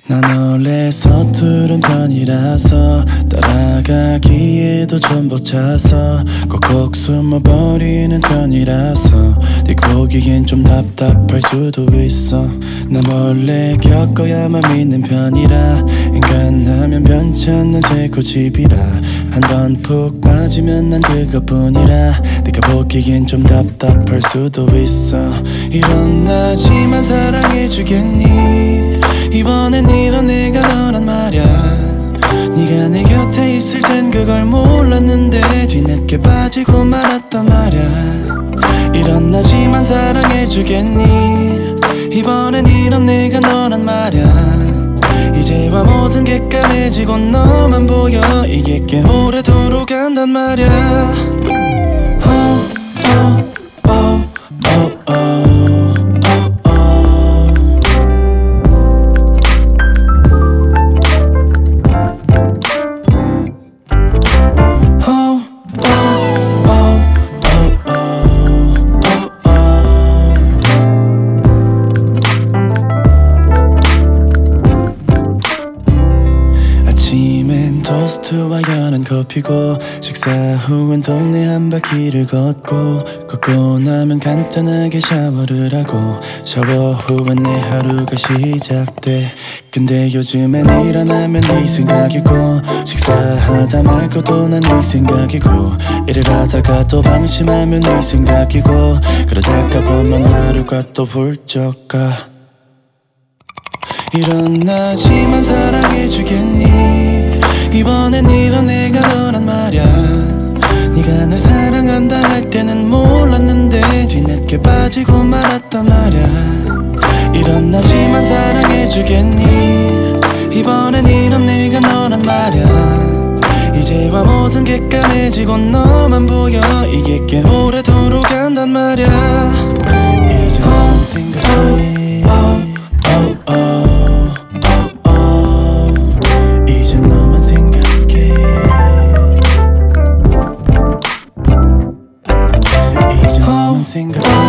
난 원래 서투른 편이라서 따라가기에도 좀 벅차서 꼭꼭 숨어버리는 편이라서 네가 보기엔 좀 답답할 수도 있어. 난 원래 겪어야만 믿는 편이라 인간하면 변치 않는 새고집이라 한번 푹 빠지면 난 그것뿐이라 네가 보기엔 좀 답답할 수도 있어. 일어나지만 사랑해주겠니? 이번엔 이런 내가 너란 말야. 네가 내 곁에 있을 땐 그걸 몰랐는데 뒤늦게 빠지고 말았단 말야. 일어나지만 사랑해주겠니? 이번엔 이런 내가 너란 말야. 이제와 모든 게 까매지고 너만 보여. 이게 꽤 오래도록 간단 말야. 아침엔 토스트와 연한 커피고 식사 후엔 동네 한 바퀴를 걷고 나면 간단하게 샤워를 하고 샤워 후엔 내 하루가 시작돼. 근데 요즘엔 일어나면 네 생각이고 식사하다 말고도 난 네 생각이고 일을 하다가 또 방심하면 네 생각이고 그러다가 보면 하루가 또 훌쩍 가. 일어나지만 사랑해주겠니? 이번엔 이런 내가 너란 말야. 네가 널 사랑한다 할 때는 몰랐는데 뒤늦게 빠지고 말았단 말야. 일어나지만 사랑해주겠니? 이번엔 이런 내가 너란 말야. 이제와 모든 게 까매지고 너만 보여. 이게 꽤 오래도록 간단 말야. 이제 너만 생각해. 이제 너만 생각해. 이제 너만 생각해.